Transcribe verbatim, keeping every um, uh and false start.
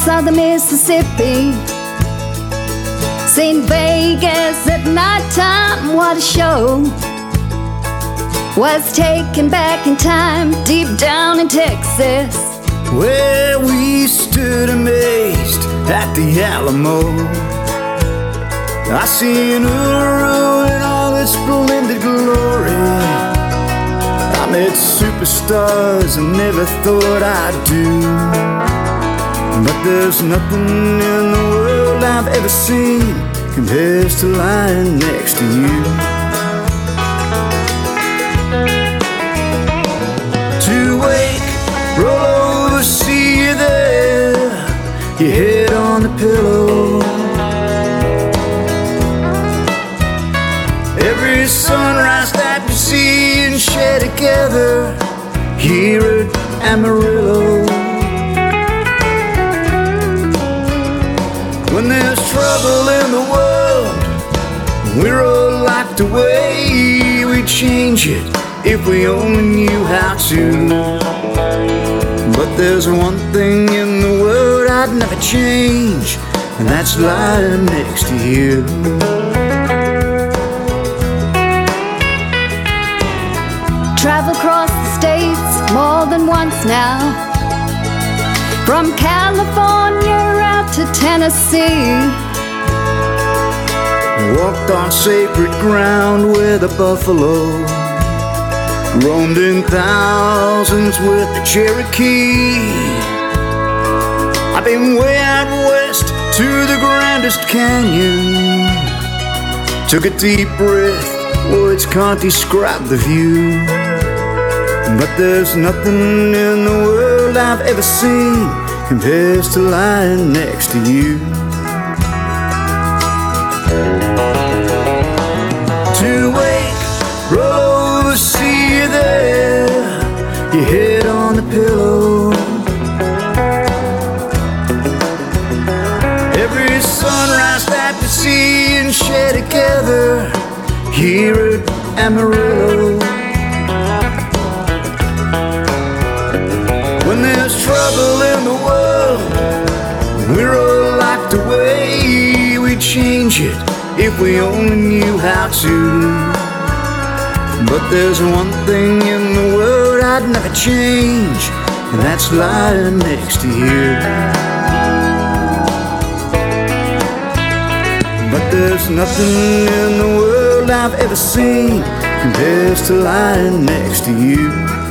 banks of the Mississippi. Seen Vegas at nighttime, what a show. Was taken back in time, deep down in Texas, where we stood amazed at the Alamo. I seen Uluru in all its splendid glory. I met superstars I never thought I'd do. But there's nothing in the world I've ever seen compares to lying next to you. To wake, roll over, see you there, your head on the pillow. Every sunrise that we see and share together here at Amarillo. When there's trouble in the world, we're all locked away. We'd change it if we only knew how to. But there's one thing in the world I'd never change, and that's lying next to you. travel across the states more than once now, from California out to Tennessee. Walked on sacred ground where the buffalo roamed in thousands with the Cherokee. I've been way out west to the grandest canyon, took a deep breath, words can't describe the view. But there's nothing in the world I've ever seen compares to lying next to you. To wake, roll over, see you there, your head on the pillow. Every sunrise that we see and share together here at Amarillo. When there's trouble in the world, we're all locked away. We'd change it if we only knew how to. But there's one thing in the world I'd never change, and that's lying next to you. But there's nothing in the world I've ever seen compares to lying next to you.